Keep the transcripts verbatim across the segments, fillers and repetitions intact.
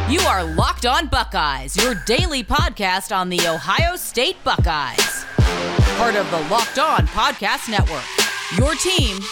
You are Locked On Buckeyes, your daily podcast on the Ohio State Buckeyes. Part of the Locked On Podcast Network, your team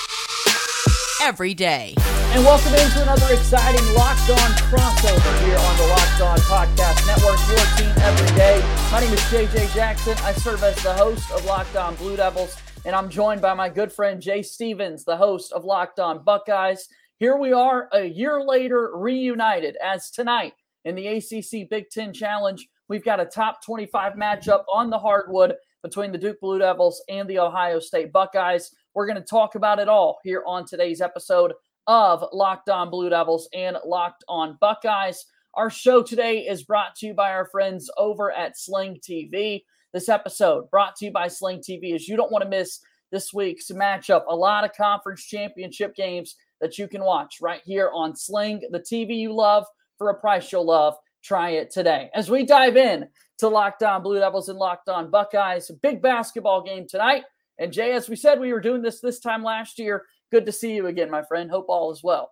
every day. And welcome into another exciting Locked On crossover here on the Locked On Podcast Network, your team every day. My name is J J Jackson. I serve as the host of Locked On Blue Devils, and I'm joined by my good friend Jay Stevens, the host of Locked On Buckeyes. Here we are a year later, reunited, as tonight in the A C C Big Ten Challenge, we've got a top twenty-five matchup on the hardwood between the Duke Blue Devils and the Ohio State Buckeyes. We're going to talk about it all here on today's episode of Locked On Blue Devils and Locked On Buckeyes. Our show today is brought to you by our friends over at Sling T V. This episode brought to you by Sling T V, as you don't want to miss this week's matchup. A lot of conference championship games that you can watch right here on Sling, the T V you love, for a price you'll love. Try it today. As we dive in to Locked On Blue Devils and Locked On Buckeyes, a big basketball game tonight. And Jay, as we said, we were doing this this time last year. Good to see you again, my friend. Hope all is well.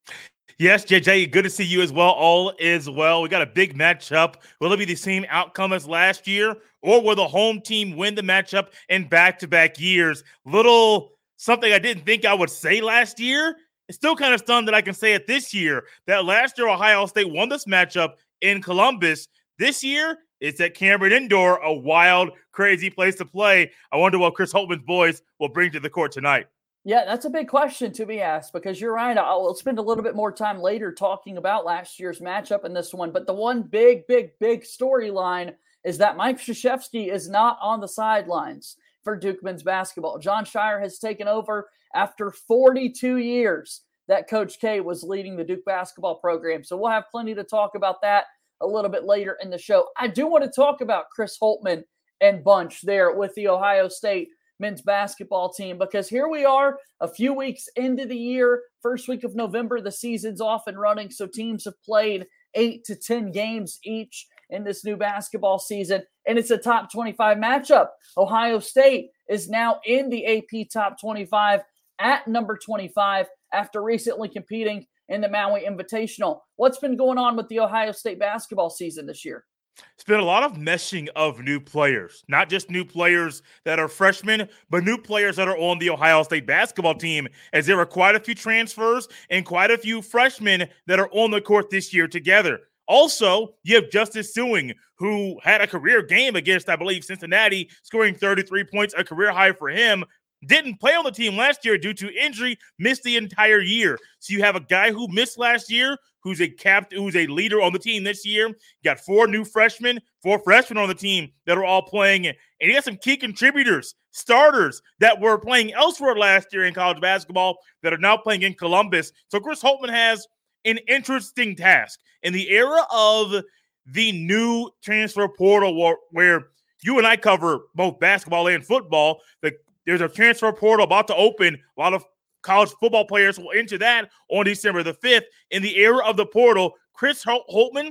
Yes, J J, good to see you as well. All is well. We got a big matchup. Will it be the same outcome as last year, or will the home team win the matchup in back-to-back years? Little something I didn't think I would say last year. It's still kind of stunned that I can say it this year, that last year Ohio State won this matchup in Columbus. This year, it's at Cameron Indoor, a wild, crazy place to play. I wonder what Chris Holtman's boys will bring to the court tonight. Yeah, that's a big question to be asked, because you're right. I'll spend a little bit more time later talking about last year's matchup in this one. But the one big, big, big storyline is that Mike Krzyzewski is not on the sidelines for Duke men's basketball. Jon Scheyer has taken over after forty-two years that Coach K was leading the Duke basketball program. So we'll have plenty to talk about that a little bit later in the show. I do want to talk about Chris Holtman and bunch there with the Ohio State men's basketball team, because here we are a few weeks into the year, first week of November, the season's off and running. So teams have played eight to ten games each in this new basketball season, and it's a top twenty-five matchup. Ohio State is now in the A P top twenty-five at number twenty-five after recently competing in the Maui Invitational. What's been going on with the Ohio State basketball season this year? It's been a lot of meshing of new players, not just new players that are freshmen, but new players that are on the Ohio State basketball team, as there are quite a few transfers and quite a few freshmen that are on the court this year together. Also, you have Justice Sueing, who had a career game against, I believe, Cincinnati, scoring thirty-three points, a career high for him. Didn't play on the team last year due to injury, missed the entire year. So you have a guy who missed last year, who's a captain, who's a leader on the team this year. You got four new freshmen, four freshmen on the team that are all playing. And you got some key contributors, starters that were playing elsewhere last year in college basketball that are now playing in Columbus. So Chris Holtman has an interesting task. In the era of the new transfer portal, where you and I cover both basketball and football, the There's a transfer portal about to open. A lot of college football players will enter that on December the fifth. In the era of the portal, Chris Holtman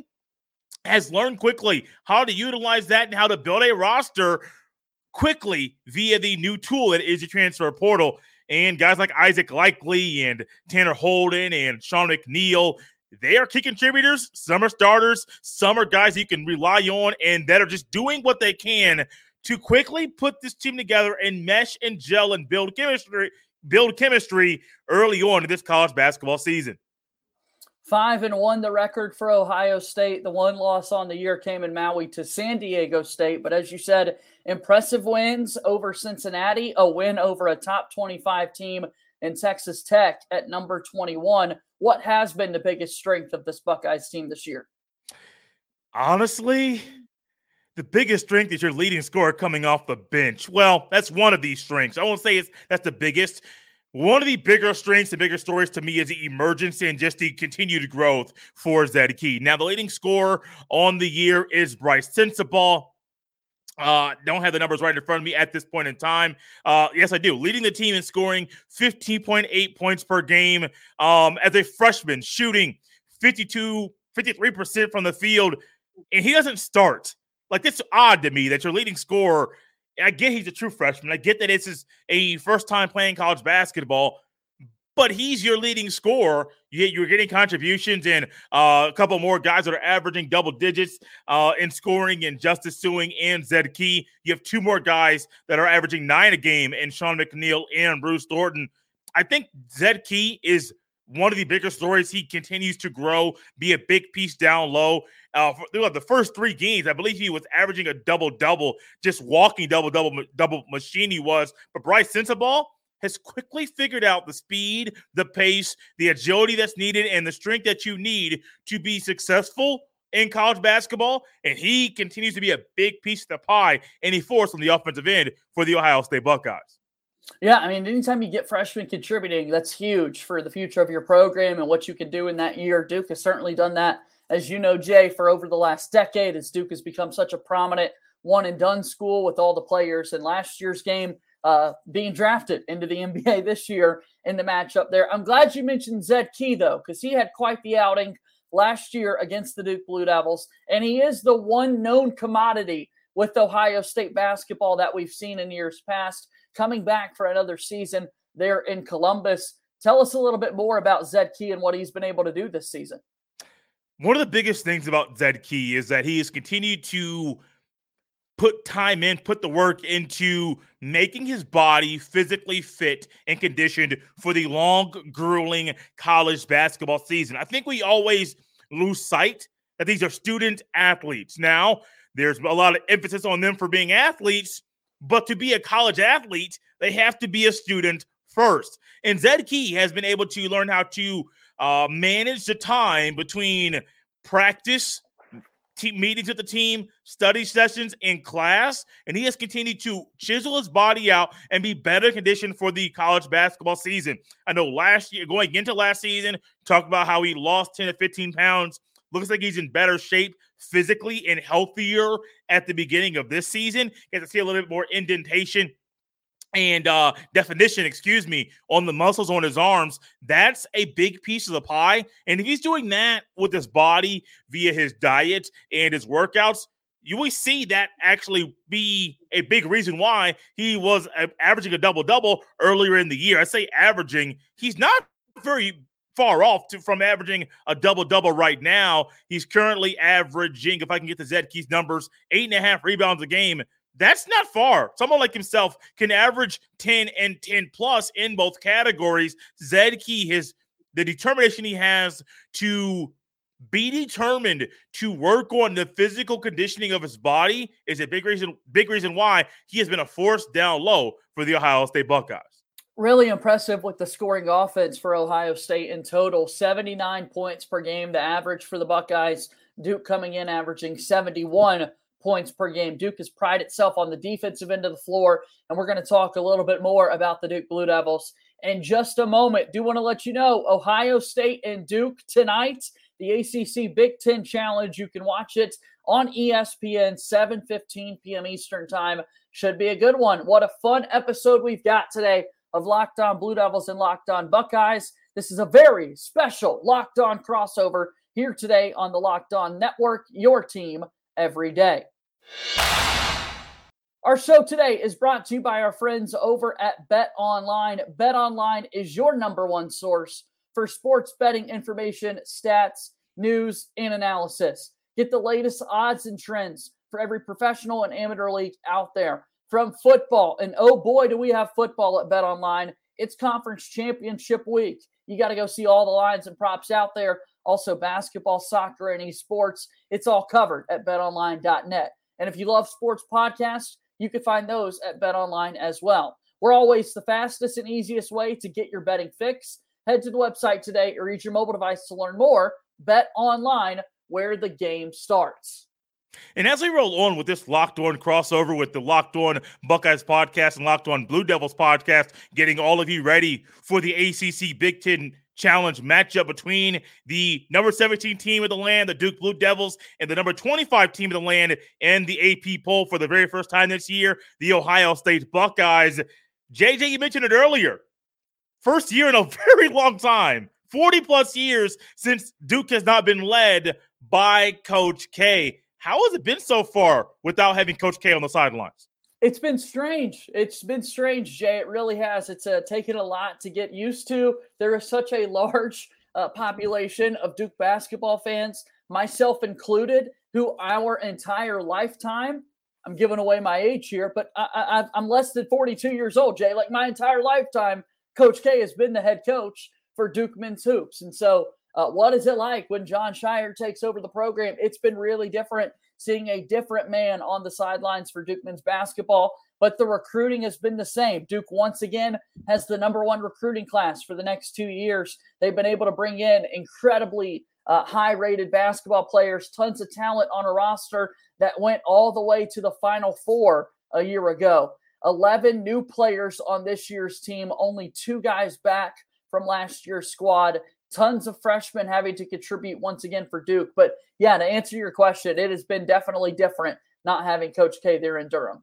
has learned quickly how to utilize that and how to build a roster quickly via the new tool that is the transfer portal. And guys like Isaac Likely and Tanner Holden and Sean McNeil, they are key contributors. Some are starters. Some are guys you can rely on and that are just doing what they can to quickly put this team together and mesh and gel and build chemistry, build chemistry early on in this college basketball season. Five and one, the record for Ohio State. The one loss on the year came in Maui to San Diego State. But as you said, impressive wins over Cincinnati, a win over a top twenty-five team in Texas Tech at number twenty-one. What has been the biggest strength of this Buckeyes team this year? Honestly, the biggest strength is your leading scorer coming off the bench. Well, that's one of these strengths. I won't say it's that's the biggest. One of the bigger strengths and bigger stories to me is the emergence and just the continued growth for Zed Key. Now, the leading scorer on the year is Bryce Sensabaugh. Uh, don't have the numbers right in front of me at this point in time. Uh, yes, I do. Leading the team in scoring fifteen point eight points per game. Um, as a freshman, shooting fifty-two, fifty-three percent from the field, and he doesn't start. Like, it's odd to me that your leading scorer, I get he's a true freshman. I get that this is a first time playing college basketball, but he's your leading scorer. You're getting contributions and uh, a couple more guys that are averaging double digits uh, in scoring, and Justice Sueing and Zed Key. You have two more guys that are averaging nine a game, and Sean McNeil and Bruce Thornton. I think Zed Key is one of the bigger stories. He continues to grow, be a big piece down low. Uh, for the first three games, I believe he was averaging a double-double, just walking double-double, double machine he was. But Bryce Sensabaugh has quickly figured out the speed, the pace, the agility that's needed, and the strength that you need to be successful in college basketball. And he continues to be a big piece of the pie, and he forced on the offensive end for the Ohio State Buckeyes. Yeah, I mean, anytime you get freshmen contributing, that's huge for the future of your program and what you can do in that year. Duke has certainly done that, as you know, Jay, for over the last decade, as Duke has become such a prominent one-and-done school with all the players in last year's game uh, being drafted into the N B A this year in the matchup there. I'm glad you mentioned Zed Key, though, because he had quite the outing last year against the Duke Blue Devils, and he is the one known commodity with Ohio State basketball that we've seen in years past, coming back for another season there in Columbus. Tell us a little bit more about Zed Key and what he's been able to do this season. One of the biggest things about Zed Key is that he has continued to put time in, put the work into making his body physically fit and conditioned for the long, grueling college basketball season. I think we always lose sight that these are student athletes. Now, there's a lot of emphasis on them for being athletes, but to be a college athlete, they have to be a student first. And Zed Key has been able to learn how to uh, manage the time between practice, team meetings with the team, study sessions, in class, and he has continued to chisel his body out and be better conditioned for the college basketball season. I know last year, going into last season, talked about how he lost ten to fifteen pounds. Looks like he's in better shape physically and healthier at the beginning of this season. Get to see a little bit more indentation and uh, definition, excuse me, on the muscles on his arms. That's a big piece of the pie. And if he's doing that with his body via his diet and his workouts, you will see that actually be a big reason why he was averaging a double-double earlier in the year. I say averaging. He's not very far off to, from averaging a double-double right now. He's currently averaging, if I can get the Zed Key's numbers, eight and a half rebounds a game. That's not far. Someone like himself can average ten and ten plus in both categories. Zed Key, his the determination he has to be determined to work on the physical conditioning of his body is a big reason, big reason why he has been a force down low for the Ohio State Buckeyes. Really impressive with the scoring offense for Ohio State in total. seventy-nine points per game, the average for the Buckeyes. Duke coming in averaging seventy-one points per game. Duke has prided itself on the defensive end of the floor, and we're going to talk a little bit more about the Duke Blue Devils in just a moment. Do want to let you know, Ohio State and Duke tonight, the A C C Big Ten Challenge. You can watch it on E S P N, seven fifteen p.m. Eastern Time. Should be a good one. What a fun episode we've got today of Locked On Blue Devils and Locked On Buckeyes. This is a very special Locked On crossover here today on the Locked On Network, your team every day. Our show today is brought to you by our friends over at BetOnline. BetOnline is your number one source for sports betting information, stats, news, and analysis. Get the latest odds and trends for every professional and amateur league out there. From football, and oh boy, do we have football at BetOnline. It's Conference Championship Week. You got to go see all the lines and props out there. Also basketball, soccer, and esports. It's all covered at bet online dot net. And if you love sports podcasts, you can find those at BetOnline as well. We're always the fastest and easiest way to get your betting fix. Head to the website today or use your mobile device to learn more. BetOnline, where the game starts. And as we roll on with this Locked On crossover with the Locked On Buckeyes podcast and Locked On Blue Devils podcast, getting all of you ready for the A C C Big Ten Challenge matchup between the number seventeen team of the land, the Duke Blue Devils, and the number twenty-five team of the land and the A P poll for the very first time this year, the Ohio State Buckeyes. J J, you mentioned it earlier. First year in a very long time, forty plus years since Duke has not been led by Coach K. How has it been so far without having Coach K on the sidelines? It's been strange. It's been strange, Jay. It really has. It's uh, taken a lot to get used to. There is such a large uh, population of Duke basketball fans, myself included, who our entire lifetime, I'm giving away my age here, but I, I, I'm less than forty-two years old, Jay. Like my entire lifetime, Coach K has been the head coach for Duke men's hoops. And so uh, what is it like when Jon Scheyer takes over the program? It's been really different, seeing a different man on the sidelines for Duke men's basketball, but the recruiting has been the same. Duke once again has the number one recruiting class for the next two years. They've been able to bring in incredibly uh, high-rated basketball players, tons of talent on a roster that went all the way to the Final Four a year ago. eleven new players on this year's team, only two guys back from last year's squad. Tons of freshmen having to contribute once again for Duke. But yeah, to answer your question, it has been definitely different not having Coach K there in Durham.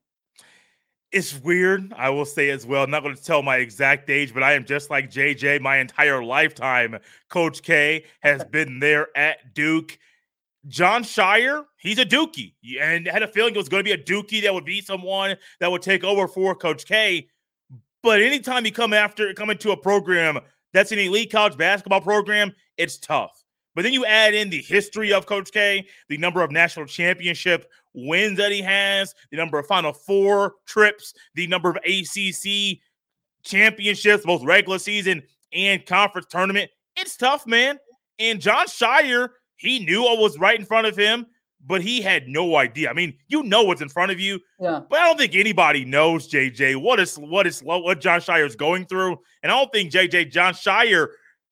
It's weird, I will say as well. I'm not going to tell my exact age, but I am just like J J. My entire lifetime, Coach K has been there at Duke. Jon Scheyer, he's a Dookie, and had a feeling it was going to be a Dookie that would be someone that would take over for Coach K. But anytime you come after, come into a program that's an elite college basketball program, it's tough. But then you add in the history of Coach K, the number of national championship wins that he has, the number of Final Four trips, the number of A C C championships, both regular season and conference tournament. It's tough, man. And Jon Scheyer, he knew what was right in front of him, but he had no idea. I mean, you know what's in front of you, yeah. But I don't think anybody knows, J J, what is what is what Jon Scheyer is going through. And I don't think, J J, Jon Scheyer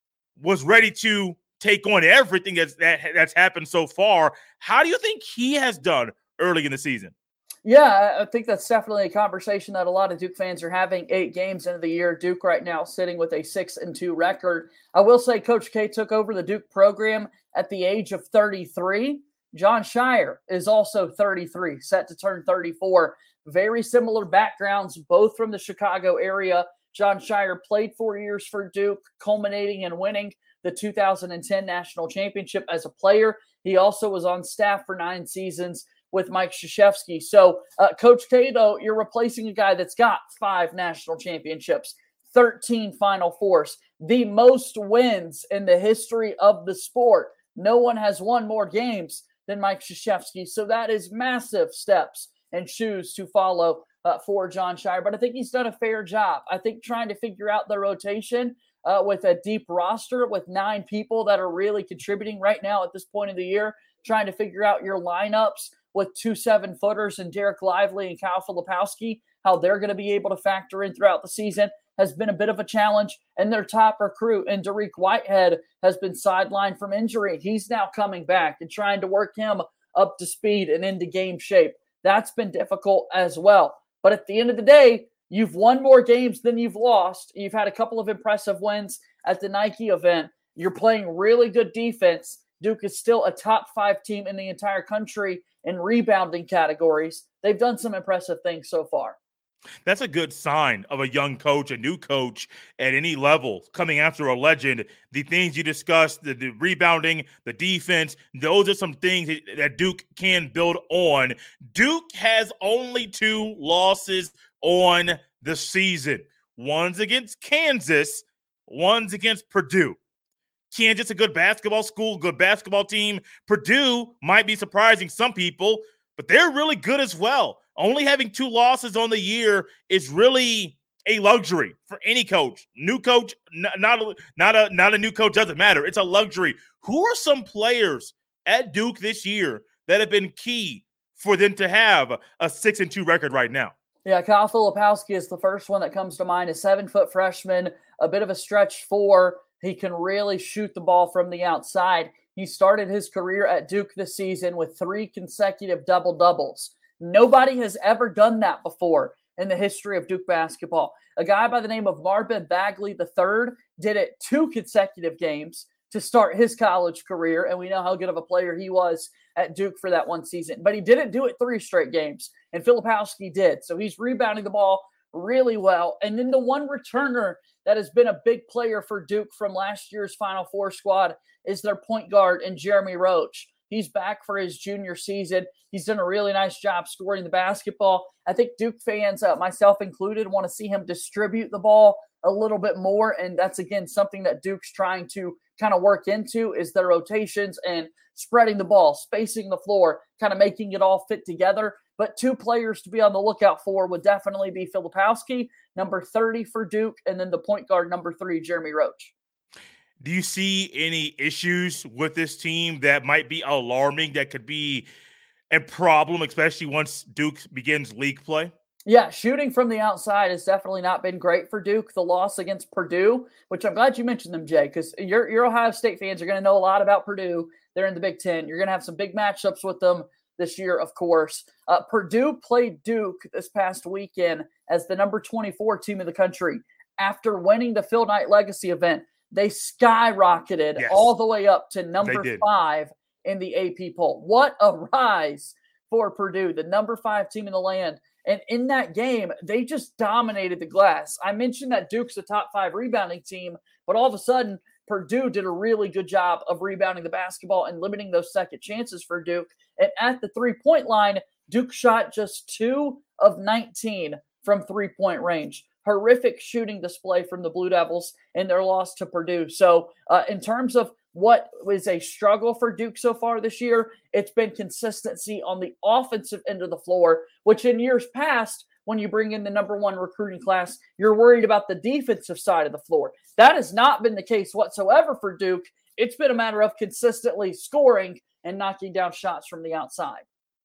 was ready to take on everything that's, that, that's happened so far. How do you think he has done early in the season? Yeah, I think that's definitely a conversation that a lot of Duke fans are having. Eight games into the year, Duke right now sitting with a six and two record. I will say Coach K took over the Duke program at the age of thirty-three. Jon Scheyer is also thirty-three, set to turn thirty-four. Very similar backgrounds, both from the Chicago area. Jon Scheyer played four years for Duke, culminating in winning the two thousand ten national championship as a player. He also was on staff for nine seasons with Mike Krzyzewski. So, uh, Coach K, though, you're replacing a guy that's got five national championships, thirteen Final Fours, the most wins in the history of the sport. No one has won more games than Mike Krzyzewski. So that is massive steps and shoes to follow uh, for Jon Scheyer. But I think he's done a fair job. I think trying to figure out the rotation uh, with a deep roster with nine people that are really contributing right now at this point of the year, trying to figure out your lineups with two seven-footers and Derek Lively and Kyle Filipowski, how they're going to be able to factor in throughout the season has been a bit of a challenge. And their top recruit, and Dariq Whitehead, has been sidelined from injury. He's now coming back and trying to work him up to speed and into game shape. That's been difficult as well. But at the end of the day, you've won more games than you've lost. You've had a couple of impressive wins at the Nike event. You're playing really good defense. Duke is still a top five team in the entire country in rebounding categories. They've done some impressive things so far. That's a good sign of a young coach, a new coach at any level coming after a legend. The things you discussed, the, the rebounding, the defense, those are some things that Duke can build on. Duke has only two losses on the season. One's against Kansas, one's against Purdue. Kansas, a good basketball school, good basketball team. Purdue might be surprising some people, but they're really good as well. Only having two losses on the year is really a luxury for any coach. New coach, not, not, a, not, a, not a new coach, doesn't matter. It's a luxury. Who are some players at Duke this year that have been key for them to have a six and two record right now? Yeah, Kyle Filipowski is the first one that comes to mind. A seven-foot freshman, a bit of a stretch four. He can really shoot the ball from the outside. He started his career at Duke this season with three consecutive double-doubles. Nobody has ever done that before in the history of Duke basketball. A guy by the name of Marvin Bagley the third did it two consecutive games to start his college career, and we know how good of a player he was at Duke for that one season. But he didn't do it three straight games, and Filipowski did. So he's rebounding the ball really well. And then the one returner that has been a big player for Duke from last year's Final Four squad is their point guard in Jeremy Roach. He's back for his junior season. He's done a really nice job scoring the basketball. I think Duke fans, uh, myself included, want to see him distribute the ball a little bit more. And that's, again, something that Duke's trying to kind of work into is their rotations and spreading the ball, spacing the floor, kind of making it all fit together. But two players to be on the lookout for would definitely be Filipowski, number thirty for Duke, and then the point guard, number three, Jeremy Roach. Do you see any issues with this team that might be alarming, that could be a problem, especially once Duke begins league play? Yeah, shooting from the outside has definitely not been great for Duke. The loss against Purdue, which I'm glad you mentioned them, Jay, because your, your Ohio State fans are going to know a lot about Purdue. They're in the Big Ten. You're going to have some big matchups with them this year, of course. Uh, Purdue played Duke this past weekend as the number twenty-four team in the country. After winning the Phil Knight Legacy event, they skyrocketed yes. all the way up to number five in the A P poll. What a rise for Purdue, the number five team in the land. And in that game, they just dominated the glass. I mentioned that Duke's a top five rebounding team, but all of a sudden, Purdue did a really good job of rebounding the basketball and limiting those second chances for Duke. And at the three-point line, Duke shot just two of nineteen from three-point range. Horrific shooting display from the Blue Devils in their loss to Purdue. So uh, in terms of what was a struggle for Duke so far this year, it's been consistency on the offensive end of the floor, which in years past, when you bring in the number one recruiting class, you're worried about the defensive side of the floor. That has not been the case whatsoever for Duke. It's been a matter of consistently scoring and knocking down shots from the outside.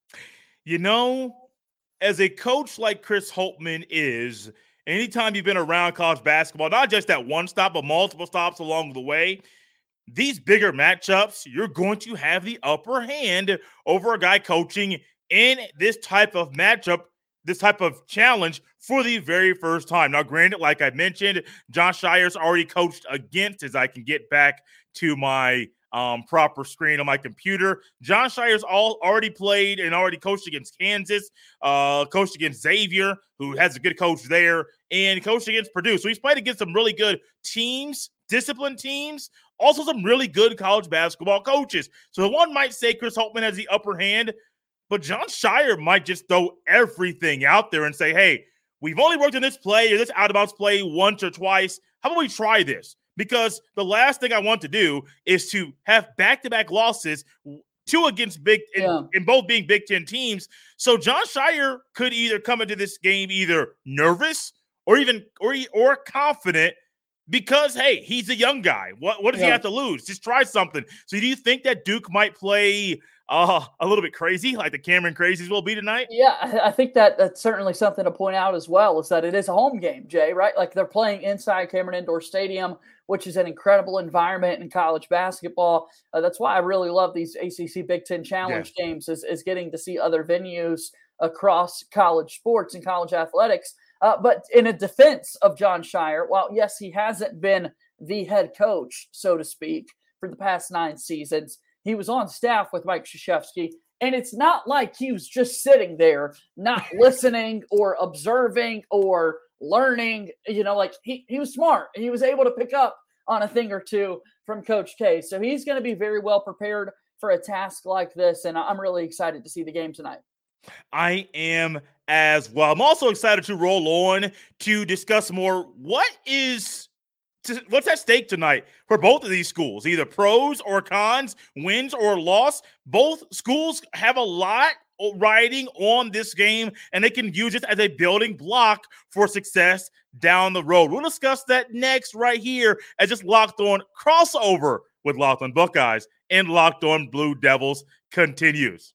You know, as a coach like Chris Holtmann is, anytime you've been around college basketball, not just at one stop, but multiple stops along the way, these bigger matchups, you're going to have the upper hand over a guy coaching in this type of matchup, this type of challenge for the very first time. Now, granted, like I mentioned, Jon Scheyer's already coached against, as I can get back to my um, proper screen on my computer. Jon Scheyer's all already played and already coached against Kansas, uh, coached against Xavier, who has a good coach there, and coached against Purdue. So he's played against some really good teams, disciplined teams, also some really good college basketball coaches. So one might say Chris Holtmann has the upper hand, but Jon Scheyer might just throw everything out there and say, hey, we've only worked on this play or this out-of-bounds play once or twice. How about we try this? Because the last thing I want to do is to have back-to-back losses, two against big, in, yeah. in both being Big Ten teams. So Jon Scheyer could either come into this game either nervous or even or, or confident, because, hey, he's a young guy. What, what does yeah. he have to lose? Just try something. So do you think that Duke might play uh, a little bit crazy, like the Cameron Crazies will be tonight? Yeah, I think that that's certainly something to point out as well, is that it is a home game, Jay, right? Like they're playing inside Cameron Indoor Stadium, which is an incredible environment in college basketball. Uh, that's why I really love these A C C Big Ten Challenge yeah. games, is, is getting to see other venues across college sports and college athletics. Uh, but in a defense of Jon Scheyer, while, yes, he hasn't been the head coach, so to speak, for the past nine seasons, he was on staff with Mike Krzyzewski, and it's not like he was just sitting there not listening or observing or learning. You know, like he, he was smart. He was able to pick up on a thing or two from Coach K. So he's going to be very well prepared for a task like this, and I'm really excited to see the game tonight. I am as well. I'm also excited to roll on to discuss more what is to, what's at stake tonight for both of these schools, either pros or cons, wins or loss. Both schools have a lot riding on this game, and they can use it as a building block for success down the road. We'll discuss that next right here as just Locked On crossover with Locked On Buckeyes and Locked On Blue Devils continues.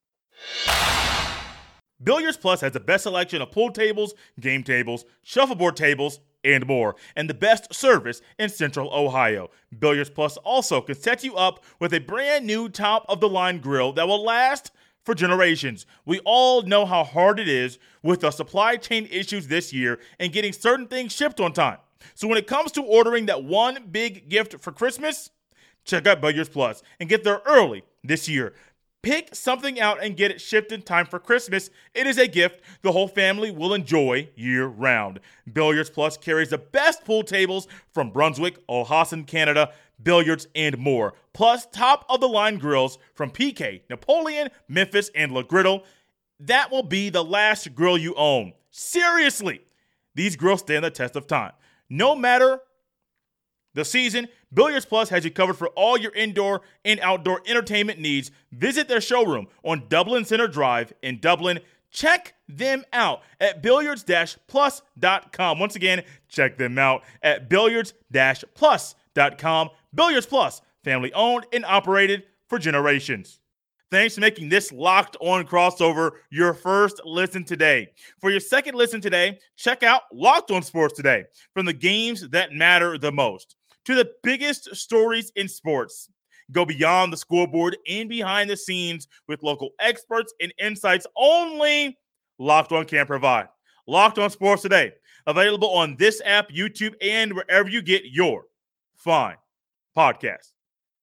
Billiards Plus has the best selection of pool tables, game tables, shuffleboard tables, and more, and the best service in Central Ohio. Billiards Plus also can set you up with a brand new top-of-the-line grill that will last for generations. We all know how hard it is with the supply chain issues this year and getting certain things shipped on time. So when it comes to ordering that one big gift for Christmas, check out Billiards Plus and get there early this year. Pick something out and get it shipped in time for Christmas. It is a gift the whole family will enjoy year-round. Billiards Plus carries the best pool tables from Brunswick, Olhausen, Canada. billiards, and more. Plus, top-of-the-line grills from P K, Napoleon, Memphis, and Le Griddle. That will be the last grill you own. Seriously, these grills stand the test of time. No matter the season, Billiards Plus has you covered for all your indoor and outdoor entertainment needs. Visit their showroom on Dublin Center Drive in Dublin. Check them out at billiards dash plus dot com. Once again, check them out at billiards dash plus dot com. Billiards Plus, family owned and operated for generations. Thanks for making this Locked On crossover your first listen today. For your second listen today, check out Locked On Sports Today. From the games that matter the most to the biggest stories in sports. Go beyond the scoreboard and behind the scenes with local experts and insights only Locked On can provide. Locked On Sports Today, available on this app, YouTube, and wherever you get your fine podcast.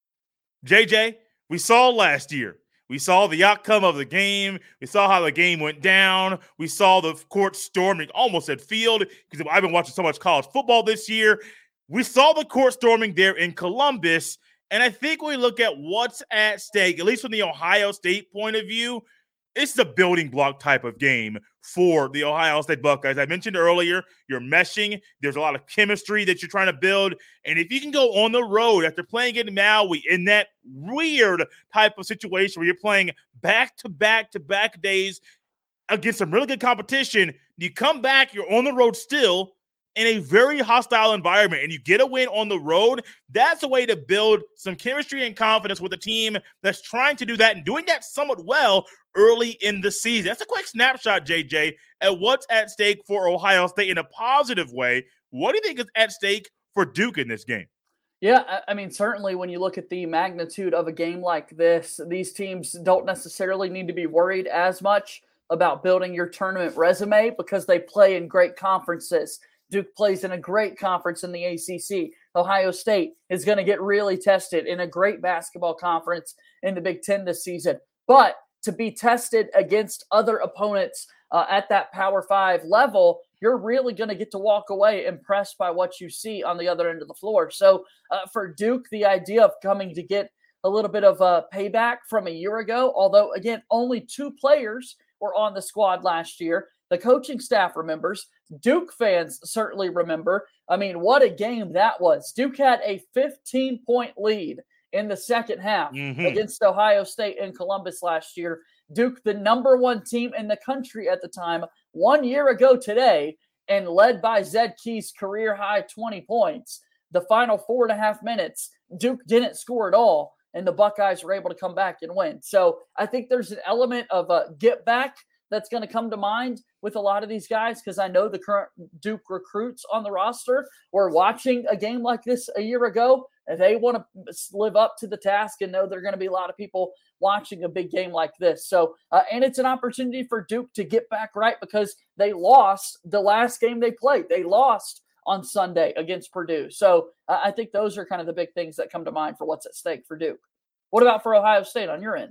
J J, we saw last year. We saw the outcome of the game. We saw how the game went down. We saw the court storming almost at field because I've been watching so much college football this year. We saw the court storming there in Columbus. And I think when we look at what's at stake, at least from the Ohio State point of view, it's a building block type of game for the Ohio State Buckeyes. I mentioned earlier, you're meshing. There's a lot of chemistry that you're trying to build. And if you can go on the road after playing in Maui in that weird type of situation where you're playing back-to-back-to-back days against some really good competition, you come back, you're on the road still, in a very hostile environment, and you get a win on the road, that's a way to build some chemistry and confidence with a team that's trying to do that and doing that somewhat well early in the season. That's a quick snapshot, J J, at what's at stake for Ohio State in a positive way. What do you think is at stake for Duke in this game? Yeah, I mean, certainly when you look at the magnitude of a game like this, these teams don't necessarily need to be worried as much about building your tournament resume because they play in great conferences. Duke plays in a great conference in the A C C. Ohio State is going to get really tested in a great basketball conference in the Big Ten this season. But to be tested against other opponents uh, at that Power Five level, you're really going to get to walk away impressed by what you see on the other end of the floor. So uh, for Duke, the idea of coming to get a little bit of a payback from a year ago, although, again, only two players were on the squad last year. The coaching staff remembers. Duke fans certainly remember. I mean, what a game that was. Duke had a fifteen-point lead in the second half mm-hmm. against Ohio State in Columbus last year. Duke, the number one team in the country at the time, one year ago today, and led by Zed Key's career-high twenty points. The final four and a half minutes, Duke didn't score at all, and the Buckeyes were able to come back and win. So I think there's an element of a get back that's going to come to mind with a lot of these guys because I know the current Duke recruits on the roster were watching a game like this a year ago, and they want to live up to the task and know there are going to be a lot of people watching a big game like this. So, uh, and it's an opportunity for Duke to get back right because they lost the last game they played. They lost on Sunday against Purdue. So uh, I think those are kind of the big things that come to mind for what's at stake for Duke. What about for Ohio State on your end?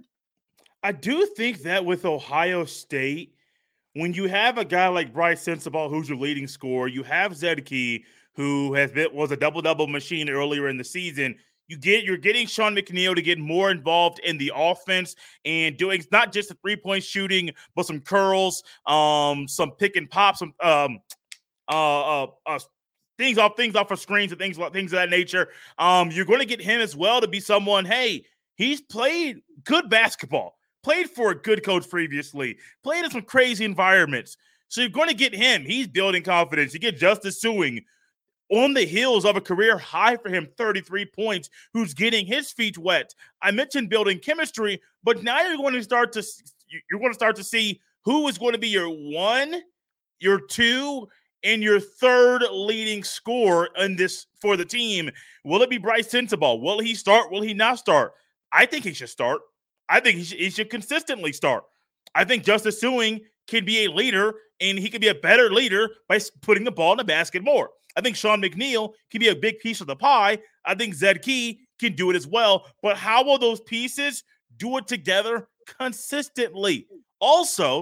I do think that with Ohio State, when you have a guy like Bryce Sensabaugh, who's your leading scorer, you have Zed Key, who has been, was a double-double machine earlier in the season. You get you're getting Sean McNeil to get more involved in the offense and doing not just the three-point shooting, but some curls, um, some pick and pop, some um, uh, uh, uh, things off things off of screens and things things of that nature. Um, you're going to get him as well to be someone. Hey, he's played good basketball. Played for a good coach previously, played in some crazy environments. So you're going to get him. He's building confidence. You get Justice Sueing on the heels of a career high for him, thirty-three points, who's getting his feet wet. I mentioned building chemistry, but now you're going to start to you're going to start to see who is going to be your one, your two, and your third leading scorer in this for the team. Will it be Bryce Sensabaugh? Will he start? Will he not start? I think he should start. I think he should, he should consistently start. I think Justice Sueing can be a leader, and he can be a better leader by putting the ball in the basket more. I think Sean McNeil can be a big piece of the pie. I think Zed Key can do it as well. But how will those pieces do it together consistently? Also,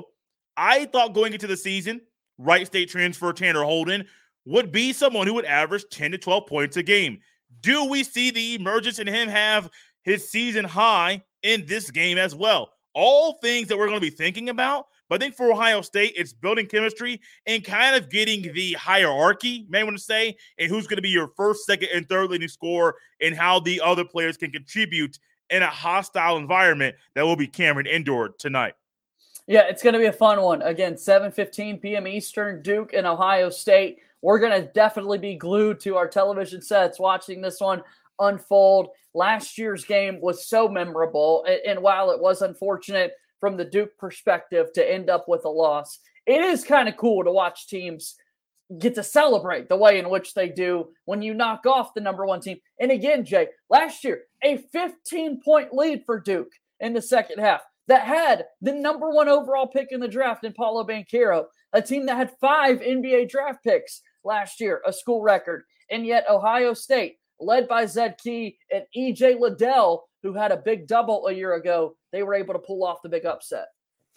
I thought going into the season, Wright State transfer Tanner Holden would be someone who would average ten to twelve points a game. Do we see the emergence in him have his season high in this game as well? All things that we're going to be thinking about. But I think for Ohio State, it's building chemistry and kind of getting the hierarchy, may I want to say, and who's going to be your first, second, and third leading scorer and how the other players can contribute in a hostile environment that will be Cameron Indoor tonight. Yeah, it's going to be a fun one. Again, seven fifteen p.m. Eastern, Duke and Ohio State. We're going to definitely be glued to our television sets watching this one unfold. Last year's game was so memorable, and, and while it was unfortunate from the Duke perspective to end up with a loss, it is kind of cool to watch teams get to celebrate the way in which they do when you knock off the number one team. And again, Jay, last year, a fifteen-point lead for Duke in the second half that had the number one overall pick in the draft in Paolo Banchero, a team that had five N B A draft picks last year, a school record. And yet Ohio State, led by Zed Key and E J Liddell, who had a big double a year ago, they were able to pull off the big upset.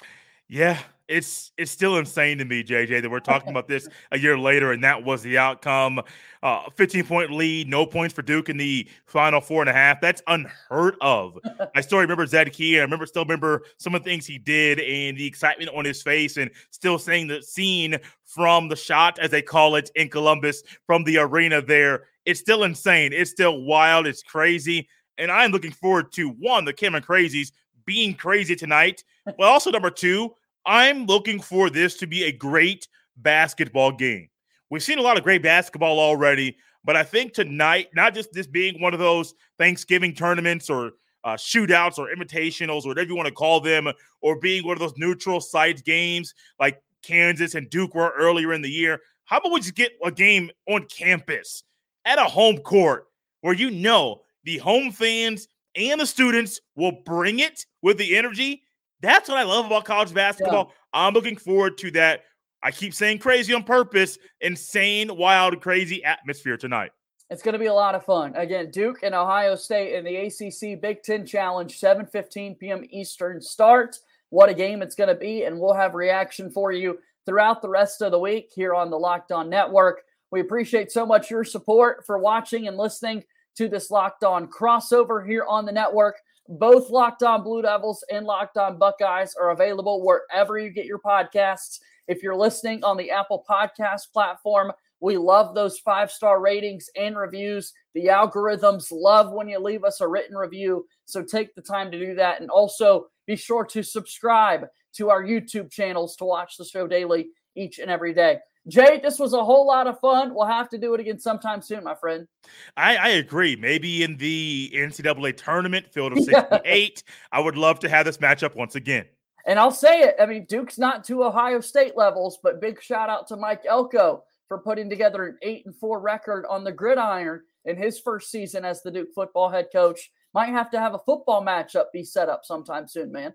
Yeah, it's it's still insane to me, J J, that we're talking about this a year later, and that was the outcome. Uh, fifteen-point lead, no points for Duke in the final four and a half. That's unheard of. I still remember Zed Key, and I remember still remember some of the things he did and the excitement on his face, and still saying the scene from the shot, as they call it in Columbus, from the arena there. It's still insane. It's still wild. It's crazy. And I'm looking forward to, one, the Cameron Crazies being crazy tonight. But also, number two, I'm looking for this to be a great basketball game. We've seen a lot of great basketball already, but I think tonight, not just this being one of those Thanksgiving tournaments or uh, shootouts or invitationals or whatever you want to call them, or being one of those neutral site games like Kansas and Duke were earlier in the year. How about we just get a game on campus at a home court where you know the home fans and the students will bring it with the energy? That's what I love about college basketball. Yeah. I'm looking forward to that. I keep saying crazy on purpose. Insane, wild, crazy atmosphere tonight. It's going to be a lot of fun. Again, Duke and Ohio State in the A C C Big Ten Challenge, seven fifteen p.m. Eastern start. What a game it's going to be, and we'll have reaction for you throughout the rest of the week here on the Locked On Network. We appreciate so much your support for watching and listening to this Locked On crossover here on the network. Both Locked On Blue Devils and Locked On Buckeyes are available wherever you get your podcasts. If you're listening on the Apple Podcast platform, we love those five-star ratings and reviews. The algorithms love when you leave us a written review, so take the time to do that. And also be sure to subscribe to our YouTube channels to watch the show daily each and every day. Jay, this was a whole lot of fun. We'll have to do it again sometime soon, my friend. I, I agree. Maybe in the N C double A tournament, field of sixty-eight, yeah. I would love to have this matchup once again. And I'll say it. I mean, Duke's not to Ohio State levels, but big shout out to Mike Elko for putting together an eight and four record on the gridiron in his first season as the Duke football head coach. Might have to have a football matchup be set up sometime soon, man.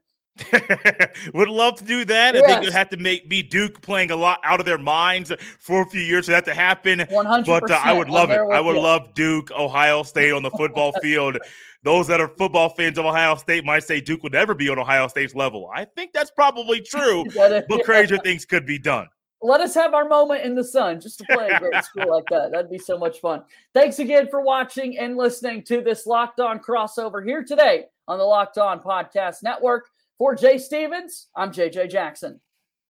Would love to do that. Yes. I think it would have to make be Duke playing a lot out of their minds for a few years for that to happen. one hundred percent But uh, I would love it. I would you. love Duke, Ohio State on the football field. Those that are football fans of Ohio State might say Duke would never be on Ohio State's level. I think that's probably true, but crazier things could be done. Let us have our moment in the sun just to play a great school like that. That'd be so much fun. Thanks again for watching and listening to this Locked On crossover here today on the Locked On Podcast Network. For Jay Stevens, I'm J J Jackson.